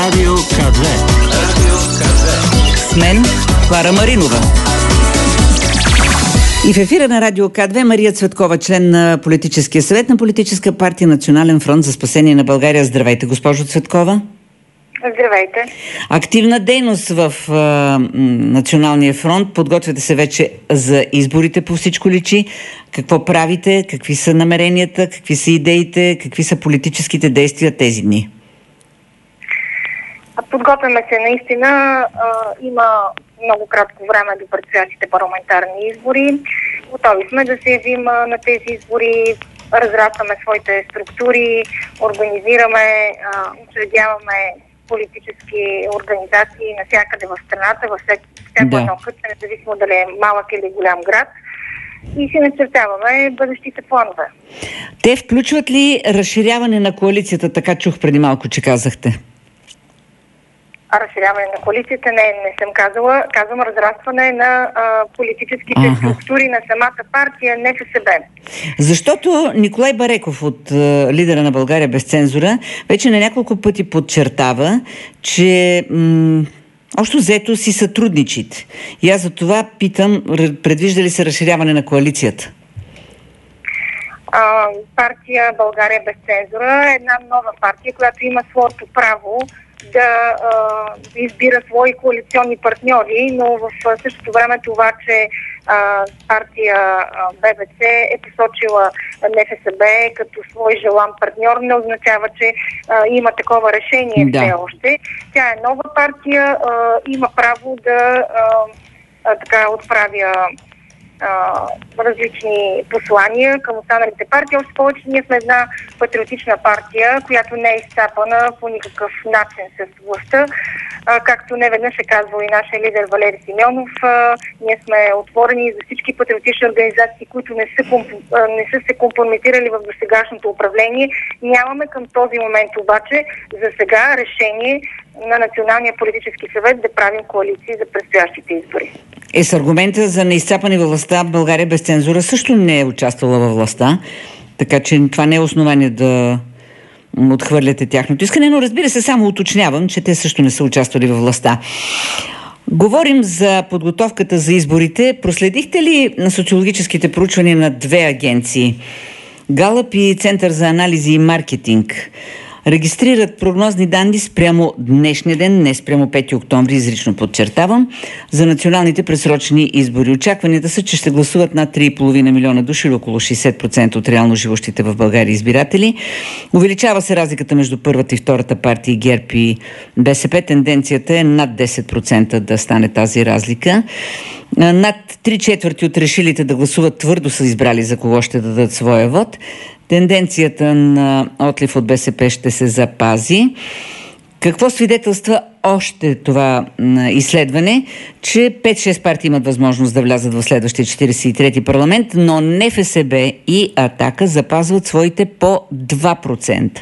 Радио К2. С мен Клара Маринова. И в ефира на Радио К2 Мария Цветкова, член на Политическия съвет на Политическа партия Национален фронт за спасение на България. Здравейте, госпожо Цветкова. Здравейте. Активна дейност в Националния фронт. Подготвяте се вече за изборите, по всичко личи. Какво правите? Какви са намеренията? Какви са идеите? Какви са политическите действия тези дни? Подготвяме се наистина. Има много кратко време до предстоящите парламентарни избори. Готови сме да се явим на тези избори. Разрастваме своите структури, организираме, учредяваме политически организации навсякъде в страната, във всяко едно кътче, независимо дали е малък или голям град. И си начертаваме бъдещите планове. Те включват ли разширяване на коалицията? Така чух преди малко, че казахте. Разширяване на коалицията не съм казала. Казвам разрастване на политическите структури на самата партия, не ФСБ. Защото Николай Бареков от лидера на България без цензура вече на няколко пъти подчертава, че общо взето си сътрудничите. И аз за това питам, предвижда ли се разширяване на коалицията? Партия България без цензура е една нова партия, която има своето право да избира свои коалиционни партньори, но в същото време това, че партия ББЦ е посочила НФСБ като свой желан партньор, не означава, че има такова решение все още. Тя е нова партия, има право да отправя различни послания към останалите партии. Още повече ние сме една патриотична партия, която не е изцапана по никакъв начин с властта. Както неведнъж е казвал и нашия лидер Валери Симеонов, ние сме отворени за всички патриотични организации, които не са се компрометирали в досегашното управление. Нямаме към този момент обаче за сега решение на Националния политически съвет да правим коалиции за предстоящите избори. С аргумента за неизцапане във властта, България без цензура също не е участвала във властта, така че това не е основание да отхвърляте тяхното искане, но разбира се, само уточнявам, че те също не са участвали във властта. Говорим за подготовката за изборите. Проследихте ли на социологическите проучвания на две агенции? Галъп и Център за анализи и маркетинг регистрират прогнозни данни спрямо днешния ден, не спрямо 5 октомври, изрично подчертавам, за националните предсрочни избори. Очакванията са, че ще гласуват над 3,5 милиона души или около 60% от реално живущите в България избиратели. Увеличава се разликата между първата и втората партия ГЕРБ и БСП. Тенденцията е над 10% да стане тази разлика. Над 3/4 от решилите да гласуват твърдо са избрали за кого ще дадат своя вод. Тенденцията на отлив от БСП ще се запази. Какво свидетелства още това изследване? Че 5-6 партии имат възможност да влязат в следващия 43-ти парламент, но НФСБ и Атака запазват своите по 2%.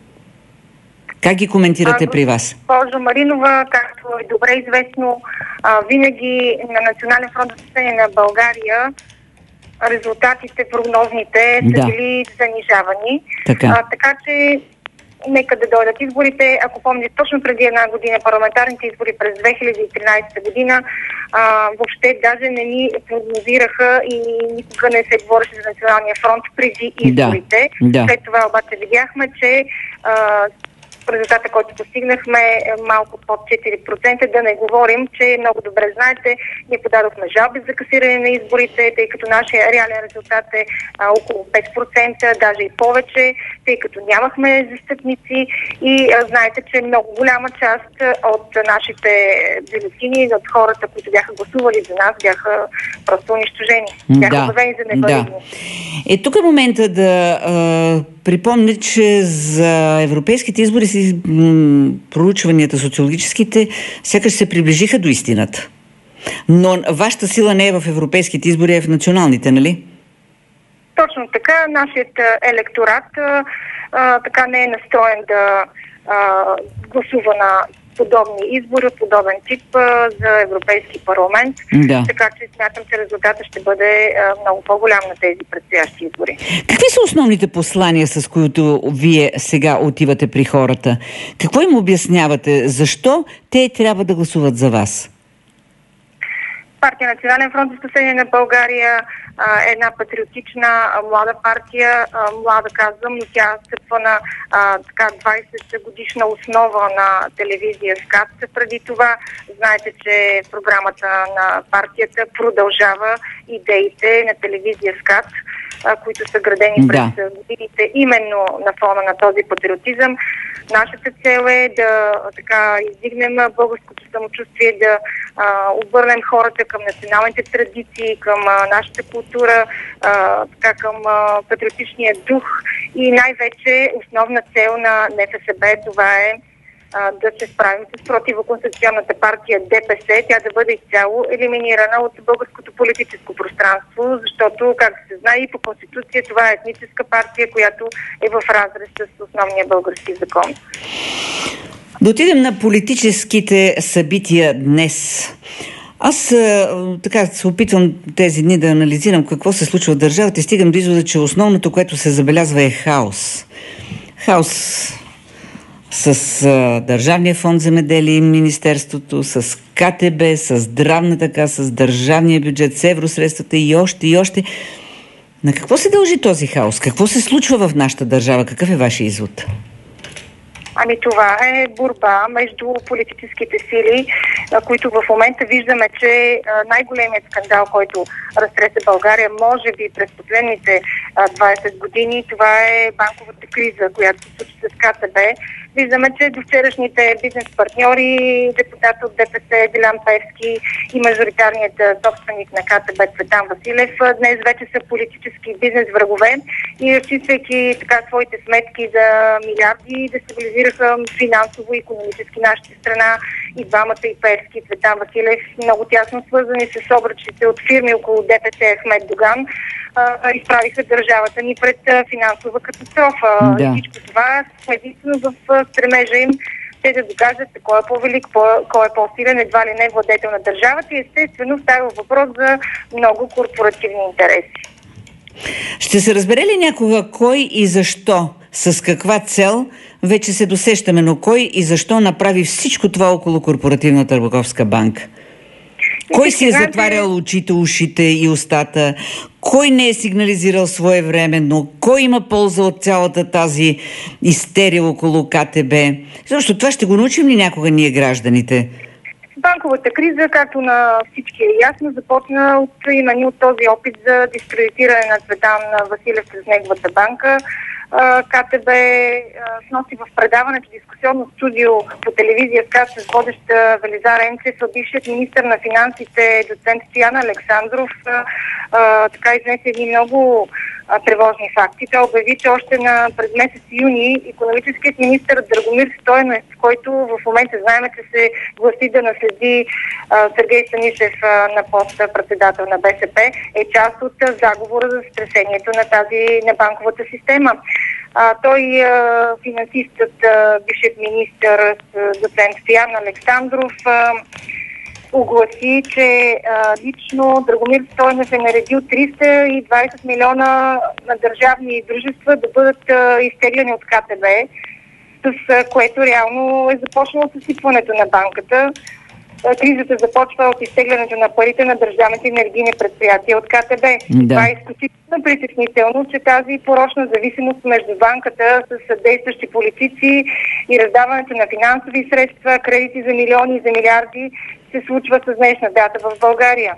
Как ги коментирате при вас? Госпожо Маринова, както е добре известно, винаги на Национален фронт за спасение на България резултатите, прогнозните са били занижавани. Така че нека да дойдат изборите. Ако помните, точно преди една година парламентарните избори през 2013 година въобще даже не ни прогнозираха и никога не се говореше за Националния фронт преди изборите. След това обаче видяхме, че резултата, който постигнахме е малко под 4%. Да не говорим, че много добре знаете, ние подадохме жалби за касиране на изборите, тъй като нашия реален резултат е около 5%, даже и повече, тъй като нямахме застъпници и знаете, че много голяма част от нашите бюлетини, от хората, които бяха гласували за нас, бяха просто унищожени. Бяха обявени за невалидни. Тук е момента да припомня, че за европейските избори проучванията социологическите сякаш се приближиха до истината. Но вашата сила не е в европейските избори, а в националните, нали? Точно така. Нашият електорат така не е настроен да гласува на подобни избори, подобен тип за Европейски парламент. Да. Така че смятам, че резултатът ще бъде много по-голям на тези предстоящи избори. Какви са основните послания, с които вие сега отивате при хората? Какво им обяснявате? Защо те трябва да гласуват за вас? Партия Национален фронт за спасение на България е една патриотична, млада партия. Млада казвам, но тя стъпва на 20 годишна основа на телевизия СКАТ. Преди това знаете, че програмата на партията продължава идеите на телевизия СКАТ, които са градени през годините именно на фона на този патриотизъм. Нашата цел е да издигнем българското самочувствие, да обърнем хората към националните традиции, към нашата култура, към патриотичния дух и най-вече основна цел на НФСБ, това е да се справим с противоконституционната партия ДПС, тя да бъде изцяло елиминирана от българското политическо пространство, защото, както се знае, и по Конституция това е етническа партия, която е в разрез с основния български закон. Да отидем на политическите събития днес. Аз се опитвам тези дни да анализирам какво се случва в държавата и стигам до извода, че основното, което се забелязва, е хаос. Хаос с Държавния фонд земеделие, Министерството, с КТБ, с здравната каса, с държавния бюджет, с евросредствата и още. На какво се дължи този хаос? Какво се случва в нашата държава? Какъв е вашия извод? Това е борба между политическите сили, които в момента виждаме, че най-големият скандал, който разтресе България, може би през последните 20 години, това е банковата криза, която се случи с КТБ. Виждаме, че до вчерашните бизнес партньори, депутат от ДПС Делян Пеевски и мажоритарният собственик на КТБ Цветан Василев днес вече са политически бизнес врагове и разчиствайки своите сметки за милиарди, дестабилизираха финансово и икономически нашата страна. И двамата, и Пеевски, и Цветан Василев, много тясно свързани с обръчите от фирми около ДПС Ахмед Доган, изправиха държавата ни пред финансова катастрофа. Да. И всичко това единствено в стремежа им те да докажат кой е по-велик, кой е по-силен, едва ли не владетел на държавата и естествено става въпрос за много корпоративни интереси. Ще се разбере ли някога кой и защо, с каква цел, вече се досещаме, но кой и защо направи всичко това около Корпоративна търговска банка? Кой си е затварял очите, ушите и устата? Кой не е сигнализирал своевременно? Кой има полза от цялата тази истерия около КТБ? Защото това ще го научим ли някога ние, гражданите? Банковата криза, както на всички е ясно, започна именно от този опит за дискредитиране на Цветан Василев през неговата банка. КТБ сноси в предаването дискусионно студио по телевизия СКАТ с водеща Велизар Енчев, бившият министър на финансите доцент Стоян Александров изнесе едни много тревожни факти. Той обяви, че още през месец юни икономическият министър Драгомир Стойнев, който в момента знаем, че се гласи да наследи Сергей Станишев на поста председател на БСП, е част от заговора за стресението на банковата система. Той, финансистът, бившият министър доцент Стоян Александров, огласи, че лично Драгомир Стойнев е наредил 320 милиона на държавни дружества да бъдат изтегляни от КТБ, с което реално е започнало съсипването на банката. Кризата започва от изтеглянето на парите на държавните енергийни предприятия от КТБ. Да. Това е изключително притеснително, че тази порочна зависимост между банката с действащи политици и раздаването на финансови средства, кредити за милиони и за милиарди се случва с днешна дата в България.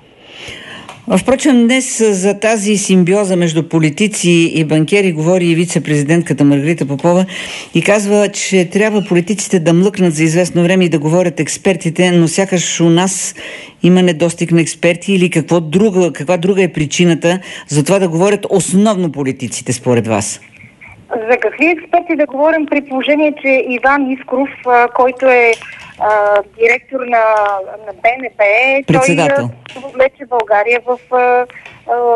Впрочем, днес за тази симбиоза между политици и банкери говори и вице-президентката Маргарита Попова и казва, че трябва политиците да млъкнат за известно време и да говорят експертите, но сякаш у нас има недостиг на експерти или каква друга е причината за това да говорят основно политиците, според вас? За какви експерти да говорим при положение, че Иван Искров, който е директор на БНБ, председател, той влече България в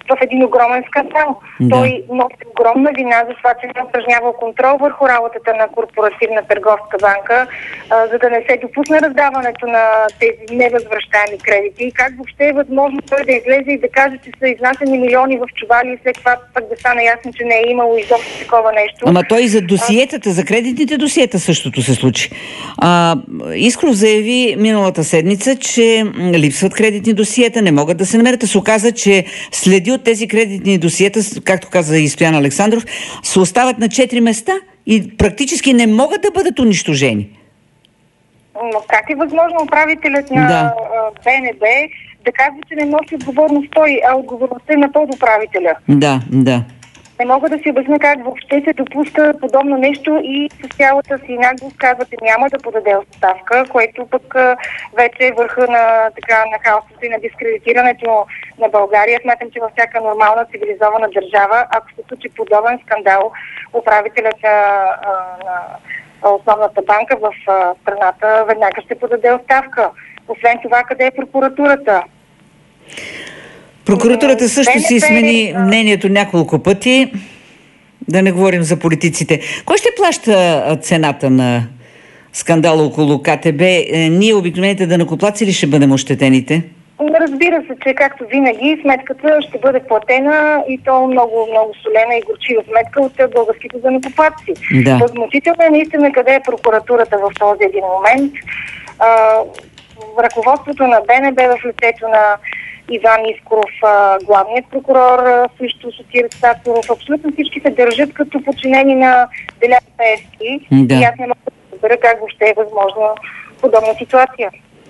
в един огромен скандал. Да. Той носи огромна вина за това, че не упражнявал контрол върху работата на корпоративна търговска банка, за да не се допусне раздаването на тези невъзвръщаеми кредити. И как въобще е възможно той да излезе и да каже, че са изнасяни милиони в чували и след това пък да стане ясно, че не е имало изобщо такова нещо. Ама той за досиетата, за кредитните досиета същото се случи. Искров заяви миналата седмица, че липсват кредитни досиета, не могат да се намерят. Се оказа, че следи от тези кредитни досиета, както каза и Стоян Александров, се остават на 4 места и практически не могат да бъдат унищожени. Но как е възможно управителят на БНБ да казва, че не носи отговорност той, а отговорността е на подуправителя? Да. Не мога да си обясня как въобще се допуска подобно нещо и с цялата си наглост казвате няма да подаде оставка, което пък вече е върха на хаосото и на дискредитирането на България. Смятам, че във всяка нормална цивилизована държава, ако се случи подобен скандал, управителят на основната банка в страната веднага ще подаде оставка. Освен това, къде е прокуратурата? Прокуратурата също си смени мнението няколко пъти. Да не говорим за политиците. Кой ще плаща цената на скандала около КТБ? Ние, обикновените данъкоплатци ли ще бъдем ощетените? Разбира се, че както винаги сметката ще бъде платена и то много, много солена и горчива сметка от българските данъкоплатци. Да. Възмутително е наистина къде е прокуратурата в този един момент. Ръководството на БНБ в лицето на Иван Искров, главният прокурор, също Сотир Цацаров, абсолютно всички се държат като подчинени на Делян Пеевски. Да. И аз не мога да разбера как въобще е възможно подобна ситуация.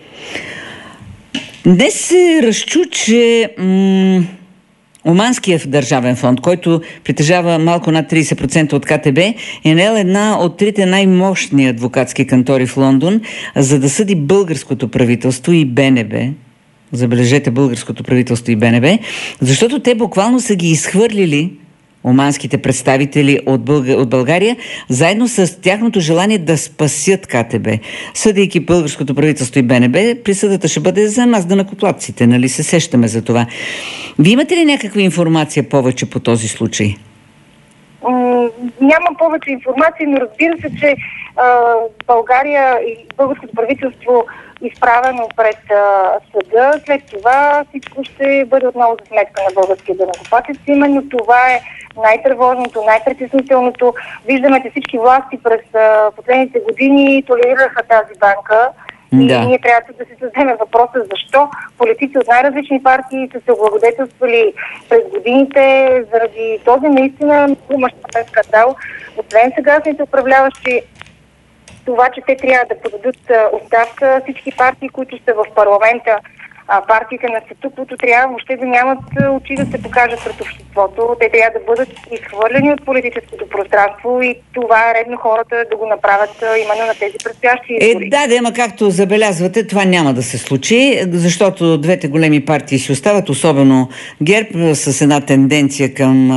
Днес се разчу, че Оманският държавен фонд, който притежава малко над 30% от КТБ, е наел една от трите най-мощни адвокатски кантори в Лондон, за да съди българското правителство и БНБ. Забележете, българското правителство и БНБ, защото те буквално са ги изхвърлили, оманските представители от България, заедно с тяхното желание да спасят КТБ. Съдейки българското правителство и БНБ, присъдата ще бъде за нас, данъкоплатците, нали се сещаме за това. Вие имате ли някаква информация повече по този случай? Нямам повече информация, но разбира се, че България и българското правителство изправено пред съда. След това всичко ще бъде отново за сметка на българския данъкоплатец. Именно това е най-тревожното, най-притеснителното. Виждаме, че всички власти през последните години толерираха тази банка. И ние трябва да си зададем въпроса защо политици от най-различни партии са се облагодетелствали през годините заради този наистина много мащабен скандал. Освен сегашните управляващи, това, че те трябва да подадат оставка, всички партии, които са в парламента, партиите на статуквото трябва въобще да нямат очи да се покажат пред обществото. Те трябва да бъдат изхвърлени от политическото пространство и това е редно хората да го направят именно на тези предстоящи избори. Ама както забелязвате, това няма да се случи, защото двете големи партии си остават, особено ГЕРБ, с една тенденция към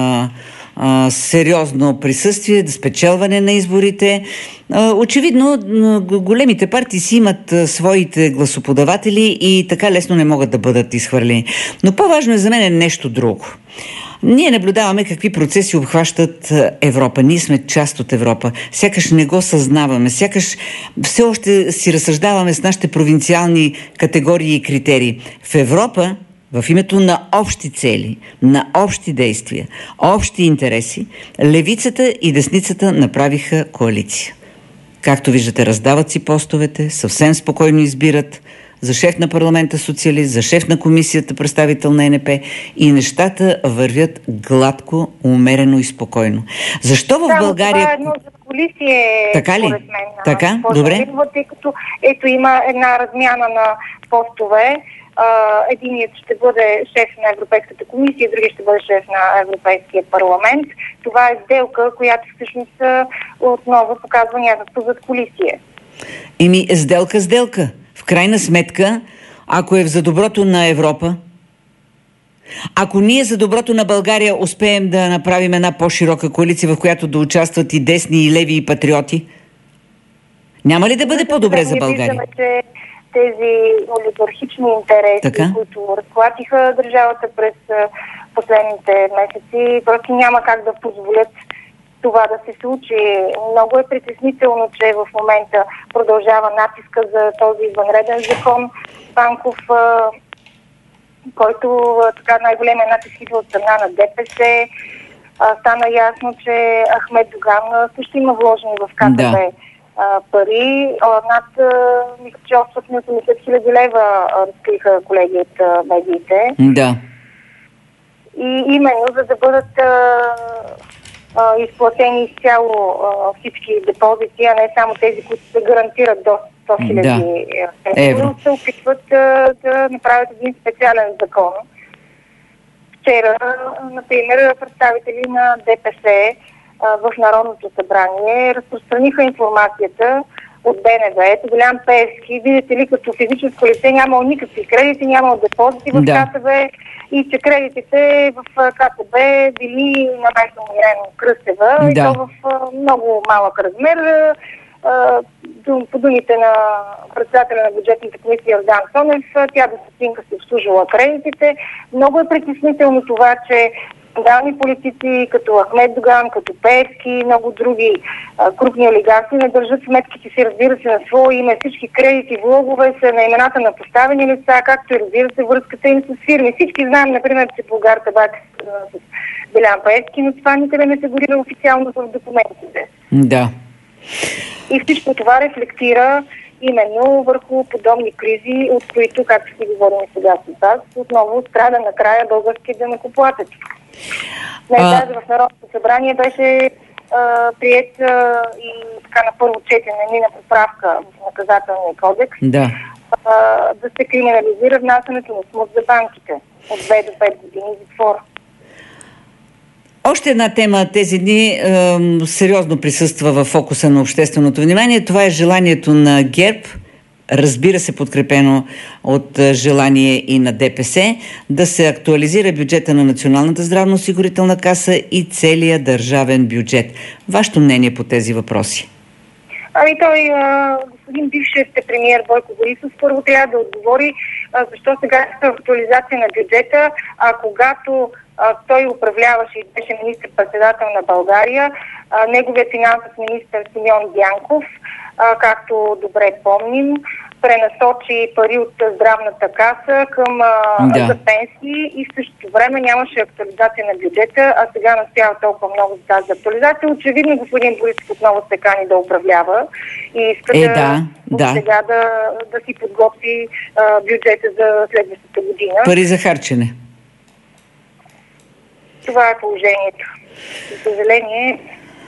сериозно присъствие, спечелване на изборите. Очевидно, големите партии си имат своите гласоподаватели и така лесно не могат да бъдат изхвърлени. Но по-важно е за мен нещо друго. Ние наблюдаваме какви процеси обхващат Европа. Ние сме част от Европа. Сякаш не го съзнаваме. Сякаш все още си разсъждаваме с нашите провинциални категории и критерии. В Европа, в името на общи цели, на общи действия, общи интереси, левицата и десницата направиха коалиция. Както виждате, раздават си постовете, съвсем спокойно избират за шеф на парламента социалист, за шеф на комисията представител на НП и нещата вървят гладко, умерено и спокойно. Защо в България... Това е едно задкулисие, така ли? Според мен. Така? Добре. Тъй като има една размяна на постове. Единият ще бъде шеф на Европейската комисия, другият ще бъде шеф на Европейския парламент. Това е сделка, която всъщност отново показва някакво задкулисие. Сделка. В крайна сметка, ако е за доброто на Европа, ако ние за доброто на България успеем да направим една по-широка коалиция, в която да участват и десни, и леви, и патриоти, няма ли да бъде по-добре за България? Виждаме, че тези олигархични интереси, които разклатиха държавата през последните месеци. Просто няма как да позволят това да се случи. Много е притеснително, че в момента продължава натиска за този извънреден закон банков, който така най-големия натиск идва от страна на ДПС. Стана ясно, че Ахмед Доган също има вложени в КТБ пари. Над 880 хиляди лева разкриха колеги от медиите. Да. И именно за да бъдат изплатени изцяло всички депозити, а не само тези, които се гарантират до 100 хиляди евро, се опитват да направят един специален закон. Вчера, например, представители на ДПС в Народното събрание разпространиха информацията от БНБ, Делян Пеевски, видите ли, като физическо лице нямал никакви кредити, нямал депозити в КТБ и че кредитите в КТБ били на майка му Ирена Кръстева и то в много малък размер. По думите на председателя на бюджетната комисия Йордан Цонев, тя до стотинка си обслужвала кредитите. Много е притеснително това, че скандални политици, като Ахмед Доган, като Пеевски и много други крупни олигарси не държат сметките си, разбира се, на свое име. Всички кредити, влогове са на имената на поставени лица, както и, разбира се, връзката им с фирми. Всички знаем, например, че Булгартабак с Делян Пеевски, но това никъде не се горира официално в документите. Да. И всичко това рефлектира именно върху подобни кризи, от които, както си говорим сега с вас, отново страда накрая българския данъкоплатец. Даже в Народното събрание беше приет и така на първо четене мина поправка в наказателния кодекс да се криминализира внасянето на смут за банките от 2 до 5 години затвор. Още една тема тези дни сериозно присъства в фокуса на общественото внимание. Това е желанието на ГЕРБ, разбира се подкрепено от желание и на ДПС, да се актуализира бюджета на Националната здравноосигурителна каса и целия държавен бюджет. Вашето мнение по тези въпроси? Той, господин бившият премиер Бойко Борисов, първо трябва да отговори защо сега е актуализация на бюджета, когато той управляваше и беше министър-председател на България, неговият финансов министър Симеон Дянков, както добре помним, пренасочи пари от здравната каса към за пенсии и в същото време нямаше актуализация на бюджета, а сега настоява толкова много за тази актуализация. Очевидно господин Борисов отново се кани да управлява и иска сега да си подготви бюджета за следващата година. Пари за харчене. Това е положението. За съжаление,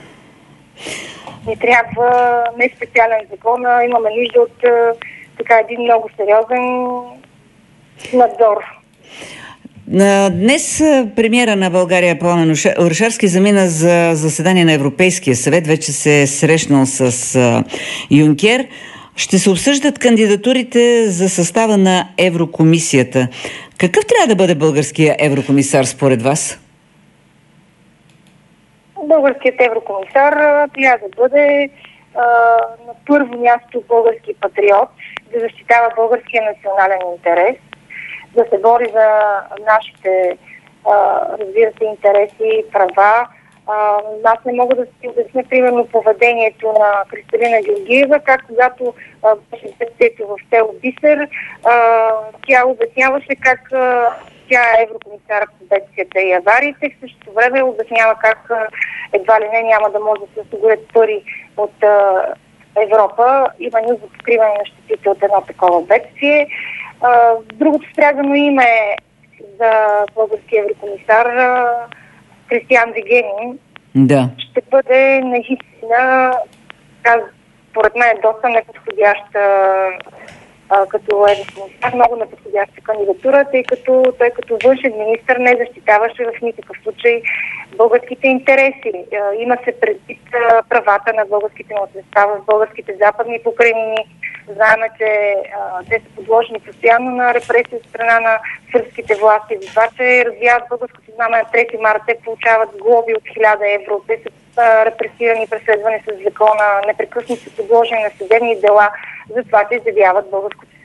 не трябва не специален закон, а имаме нужда от един много сериозен надзор. Днес премиера на България Пламен Орешарски замина за заседание на Европейския съвет. Вече се е срещнал с Юнкер. Ще се обсъждат кандидатурите за състава на Еврокомисията. Какъв трябва да бъде българския еврокомисар според вас? Българският еврокомисар трябва да бъде на първо място български патриот, да защитава българския национален интерес, да се бори за нашите, разбира се, интереси и права. Аз не мога да си обясня, примерно, поведението на Кристалина Георгиева, как когато беше детето в село Бисер, тя обясняваше как тя е еврокомисар по бедствията и авариите, в същото време обяснява как едва ли не няма да може да се осигурят пари от Европа, именно за покриване на щетите от едно такова бедствие. Другото стрягано име за българския еврокомисар Кристиан Вигенин ще бъде наистина, според мен, доста неподходяща като еврокомисар, много неподходяща кандидатура, тъй като той като външен министър не защитаваше в никакъв случай българските интереси. Има се предвид правата на българските малцинства в българските западни покрайнини. Знаем, че те са подложени постоянно на репресия от страна на сръбските власти. За това, че развяват българското знаме на 3 марта, те получават глоби от 1000 евро. Те са репресирани, преследвани с закона, непрекъснато са подложени на съдебни дела за това, че изявяват българското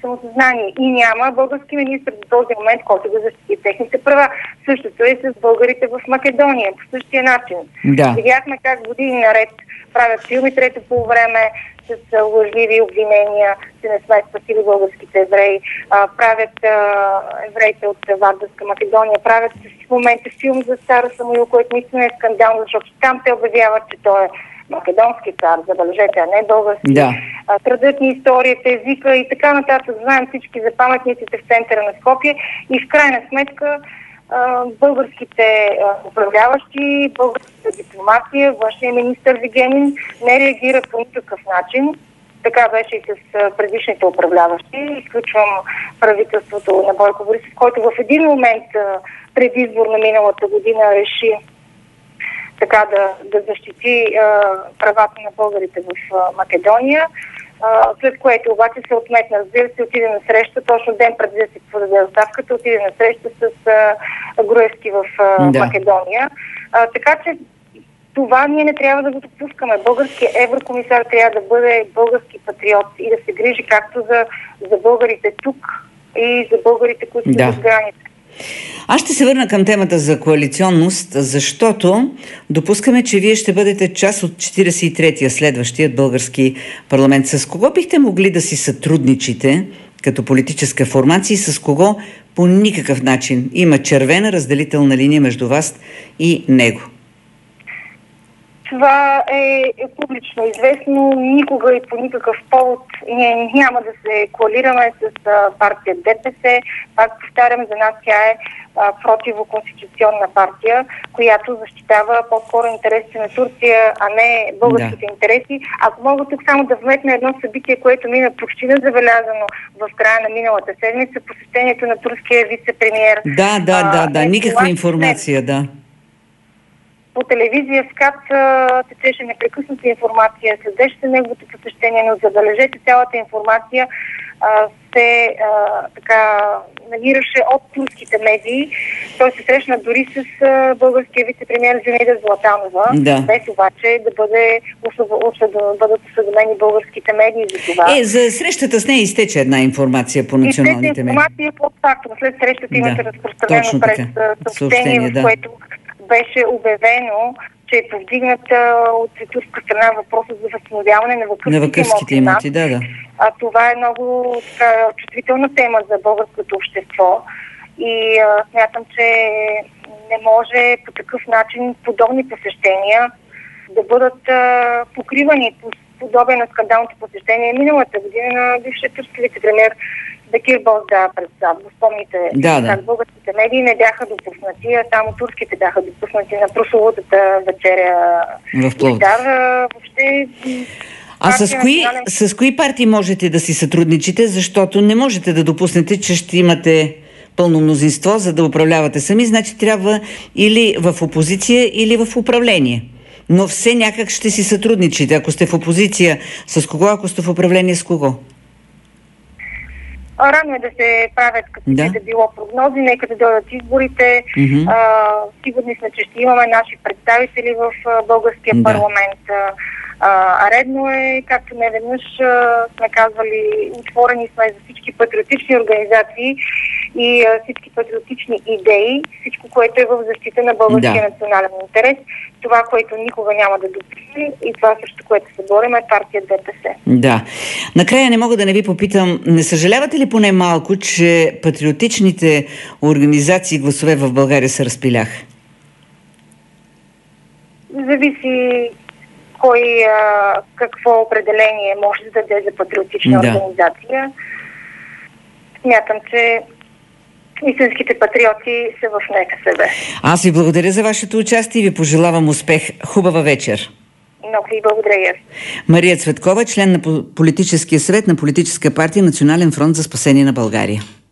самосъзнание. И няма български министр до този момент, който да защити техните права. Същото е с българите в Македония, по същия начин. Да. Видяхме как години наред правят филми трето по време с лъжливи обвинения, че не сме спасили българските евреи, правят евреите от Вардарска Македония, правят в момента филм за Цара Самуил, който наистина е скандално, защото там те обявяват, че той е македонски цар, забележете, а не български. Да. Крадат ни историята, езика и така нататък. Знаем всички за паметниците в центъра на Скопие и в крайна сметка българските управляващи, българската дипломация, външния министър Вигенин не реагира по никакъв начин. Така беше и с предишните управляващи. Изключвам правителството на Бойко Борисов, който в един момент предизбор на миналата година реши така да защити правата на българите в Македония. След което обаче се отметна, разбира се, отиде на среща, точно ден преди да се подаде оставката, отиде на среща с Груевски в Македония. Така че това ние не трябва да го допускаме. Българският еврокомисар трябва да бъде български патриот и да се грижи както за българите тук и за българите, които са в граница. Аз ще се върна към темата за коалиционност, защото допускаме, че вие ще бъдете част от 43-я, следващият български парламент. С кого бихте могли да си сътрудничите като политическа формация и с кого по никакъв начин има червена разделителна линия между вас и него? Това е публично известно. Никога и по никакъв повод ние няма да се коалираме с партия ДПС. Пак повтарям, за нас тя е противоконституционна партия, която защитава по-скоро интересите на Турция, а не българските интереси. Ако мога тук само да вметна едно събитие, което мина почти незабелязано в края на миналата седмица, посещението на турския вице-премиер. Да. Никаква информация, да. По телевизия СКАТ течеше непрекъсната информация, следеше неговото посещение, но забележете, цялата информация се нагираше от турските медии. Той се срещна дори с българския вице-премиер Зинаида Златанова, без обаче да бъдат осведомени българските медии за това. За срещата с нея изтече една информация по националните медии. Информация по факта. След срещата имаше разпространено през съобщение, в което беше обявено, че е повдигната от турска страна въпроса за възстановяване на въкърските имоти. Това е много чувствителна тема за българското общество и смятам, че не може по такъв начин подобни посещения да бъдат покривани по подобие на скандалните посещения миналата година на бившия турски вице-премиер Бекир Боздаа през август. Спомните, как българските медии не бяха допуснати, а само турските бяха допуснати на прословутата вечеря в Пловдив. Въобще... А с кои партии можете да си сътрудничите, защото не можете да допуснете, че ще имате пълно мнозинство, за да управлявате сами, значи трябва или в опозиция, или в управление. Но все някак ще си сътрудничите. Ако сте в опозиция, с кого? Ако сте в управление, с кого? Рано е да се правят каквито да било прогнози, нека да дойдат изборите. Сигурни сме, че ще имаме наши представители в българския парламент. Редно е, както не веднъж сме казвали, отворени сме за всички патриотични организации и всички патриотични идеи, всичко, което е в защита на българския национален интерес. Това, което никога няма да допусне и това също, което се борим, е партия ДПС. Да. Накрая не мога да не ви попитам, не съжалявате ли поне малко, че патриотичните организации гласове в България се разпиляха? Зависи кой какво определение може да даде за патриотична организация. Смятам, че истинските патриоти са в НФСБ. Аз ви благодаря за вашето участие и ви пожелавам успех. Хубава вечер. Много ви благодаря. Мария Цветкова, член на политическия съвет на политическа партия Национален фронт за спасение на България.